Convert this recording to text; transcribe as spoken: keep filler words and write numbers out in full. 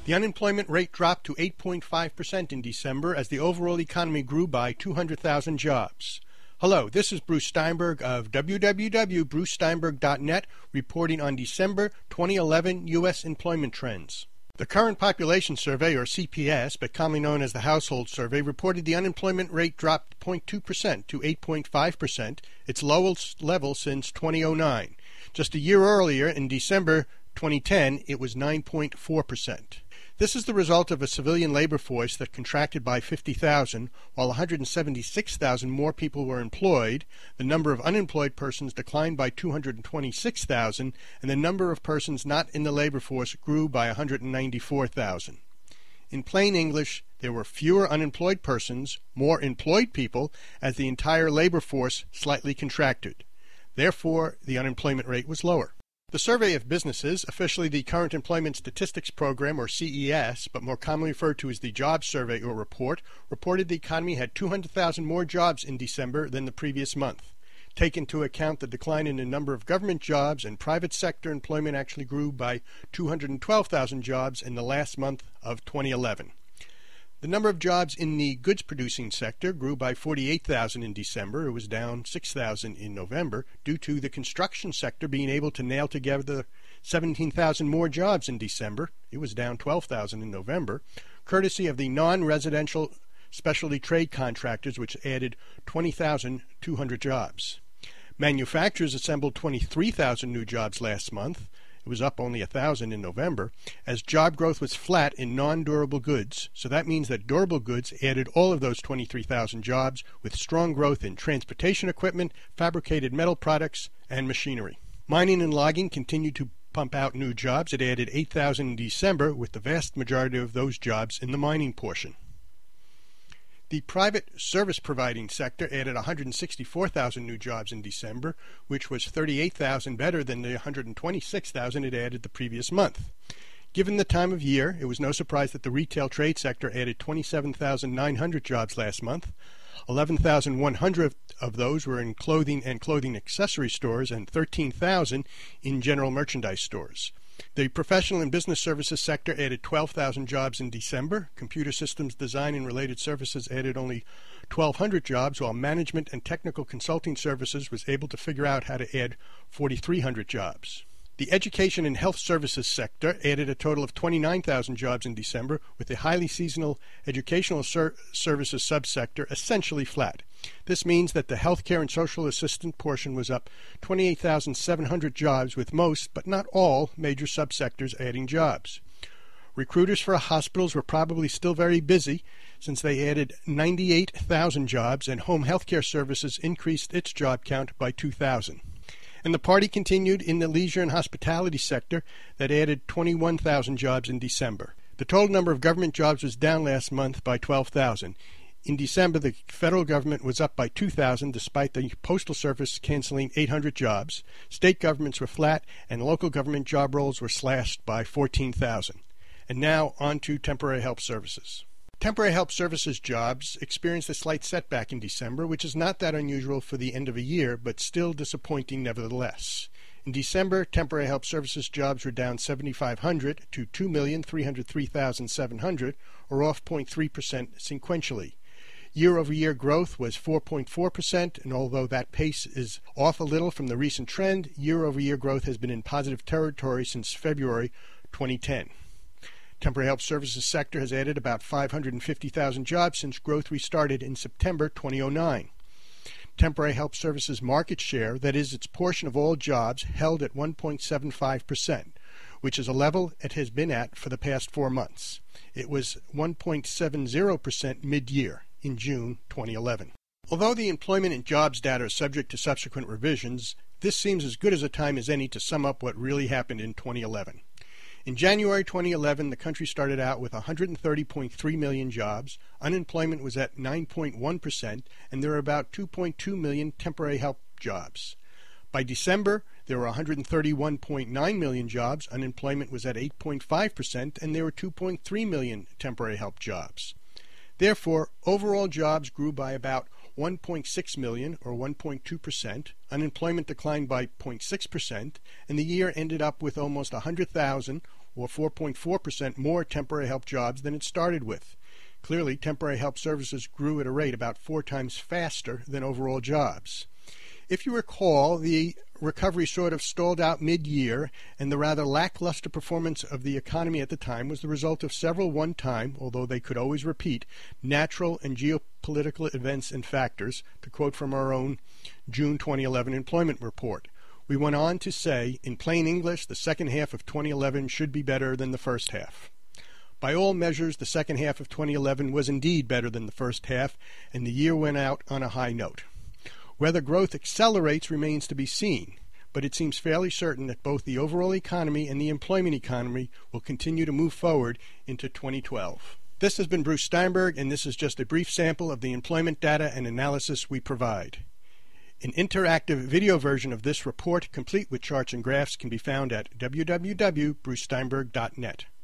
The unemployment rate dropped to eight point five percent in December as the overall economy grew by two hundred thousand jobs. Hello, this is Bruce Steinberg of w w w dot bruce steinberg dot net reporting on December twenty eleven U S employment trends. The Current Population Survey, or C P S, but commonly known as the Household Survey, reported the unemployment rate dropped zero point two percent to eight point five percent, its lowest level since two thousand nine. Just a year earlier, in December twenty ten, it was nine point four percent. This is the result of a civilian labor force that contracted by fifty thousand, while one hundred seventy-six thousand more people were employed. The number of unemployed persons declined by two hundred twenty-six thousand, and the number of persons not in the labor force grew by one hundred ninety-four thousand. In plain English, there were fewer unemployed persons, more employed people, as the entire labor force slightly contracted. Therefore, the unemployment rate was lower. The Survey of Businesses, officially the Current Employment Statistics Program, or C E S, but more commonly referred to as the Jobs Survey or Report, reported the economy had two hundred thousand more jobs in December than the previous month. Take into account the decline in the number of government jobs, and private sector employment actually grew by two hundred twelve thousand jobs in the last month of twenty eleven. The number of jobs in the goods-producing sector grew by forty-eight thousand in December. It was down six thousand in November due to the construction sector being able to nail together seventeen thousand more jobs in December. It was down twelve thousand in November, courtesy of the non-residential specialty trade contractors, which added twenty thousand two hundred jobs. Manufacturers assembled twenty-three thousand new jobs last month. It was up only one thousand in November, as job growth was flat in non-durable goods. So that means that durable goods added all of those twenty-three thousand jobs, with strong growth in transportation equipment, fabricated metal products, and machinery. Mining and logging continued to pump out new jobs. It added eight thousand in December, with the vast majority of those jobs in the mining portion. The private service providing sector added one hundred sixty-four thousand new jobs in December, which was thirty-eight thousand better than the one hundred twenty-six thousand it added the previous month. Given the time of year, it was no surprise that the retail trade sector added twenty-seven thousand nine hundred jobs last month. eleven thousand one hundred of those were in clothing and clothing accessory stores, and thirteen thousand in general merchandise stores. The professional and business services sector added twelve thousand jobs in December. Computer systems design and related services added only twelve hundred jobs, while management and technical consulting services was able to figure out how to add forty-three hundred jobs. The education and health services sector added a total of twenty-nine thousand jobs in December, with the highly seasonal educational ser- services subsector essentially flat. This means that the healthcare and social assistant portion was up twenty-eight thousand seven hundred jobs, with most, but not all, major subsectors adding jobs. Recruiters for hospitals were probably still very busy, since they added ninety-eight thousand jobs, and home healthcare services increased its job count by two thousand. And the party continued in the leisure and hospitality sector that added twenty-one thousand jobs in December. The total number of government jobs was down last month by twelve thousand. In December, the federal government was up by two thousand, despite the Postal Service canceling eight hundred jobs. State governments were flat, and local government job rolls were slashed by fourteen thousand. And now on to temporary help services. Temporary help services jobs experienced a slight setback in December, which is not that unusual for the end of a year, but still disappointing nevertheless. In December, temporary help services jobs were down seventy-five hundred to two million three hundred three thousand seven hundred, or off zero point three percent sequentially. Year-over-year growth was four point four percent, and although that pace is off a little from the recent trend, year-over-year growth has been in positive territory since February twenty ten. Temporary help services sector has added about five hundred fifty thousand jobs since growth restarted in September two thousand nine. Temporary help services market share, that is, its portion of all jobs, held at one point seven five percent, which is a level it has been at for the past four months. It was one point seven zero percent mid-year in June twenty eleven. Although the employment and jobs data are subject to subsequent revisions, this seems as good as a time as any to sum up what really happened in twenty eleven. In January twenty eleven, the country started out with one hundred thirty point three million jobs, unemployment was at nine point one percent, and there were about two point two million temporary help jobs. By December, there were one hundred thirty-one point nine million jobs, unemployment was at eight point five percent, and there were two point three million temporary help jobs. Therefore, overall jobs grew by about one point six million, or one point two percent, unemployment declined by zero point six percent, and the year ended up with almost one hundred thousand, or four point four percent more temporary help jobs than it started with. Clearly, temporary help services grew at a rate about four times faster than overall jobs. If you recall, the recovery sort of stalled out mid-year, and the rather lackluster performance of the economy at the time was the result of several one-time, although they could always repeat, natural and geopolitical events and factors, to quote from our own June twenty eleven employment report. We went on to say, in plain English, the second half of twenty eleven should be better than the first half. By all measures, the second half of twenty eleven was indeed better than the first half, and the year went out on a high note. Whether growth accelerates remains to be seen, but it seems fairly certain that both the overall economy and the employment economy will continue to move forward into twenty twelve. This has been Bruce Steinberg, and this is just a brief sample of the employment data and analysis we provide. An interactive video version of this report, complete with charts and graphs, can be found at w w w dot bruce steinberg dot net.